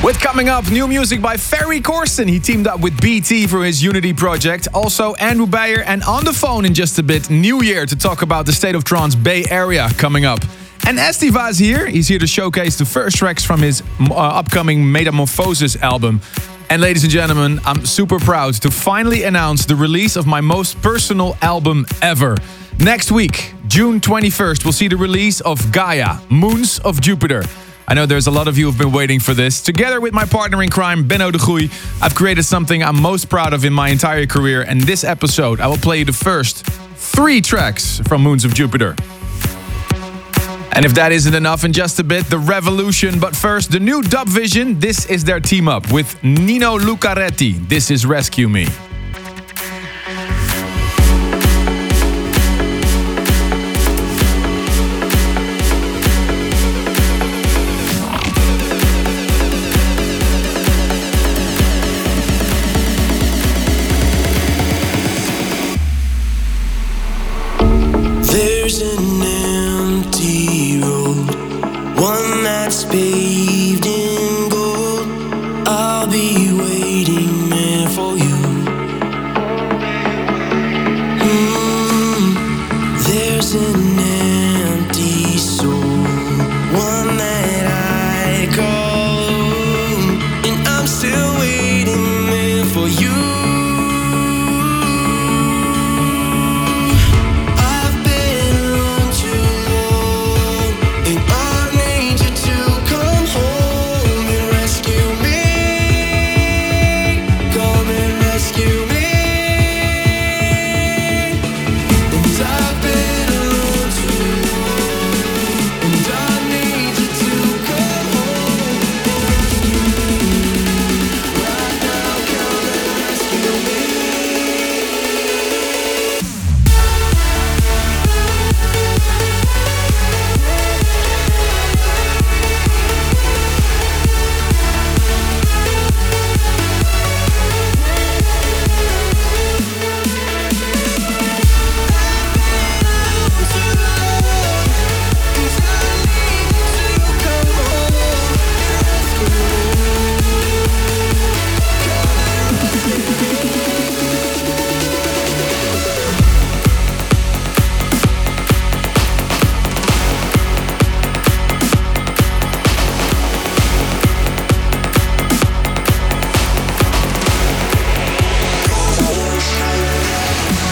With coming up, new music by Ferry Corsten. He teamed up with BT for his Unity project. Also, Andrew Beyer, and on the phone in just a bit, New Year, to talk about the State of Trance Bay Area coming up. And Estiva is here. He's here to showcase the first tracks from his upcoming Metamorphosis album. And ladies and gentlemen, I'm super proud to finally announce the release of my most personal album ever. Next week, June 21st, we'll see the release of Gaia, Moons of Jupiter. I know there's a lot of you who've been waiting for this. Together with my partner in crime, Benno de Goeij, I've created something I'm most proud of in my entire career. And this episode, I will play you the first 3 tracks from Moons of Jupiter. And if that isn't enough, in just a bit, The Revolution. But first, the new Dub Vision. This is their team up with Nino Lucaretti. This is Rescue Me. There's an empty road, one that's paved in gold. I'll be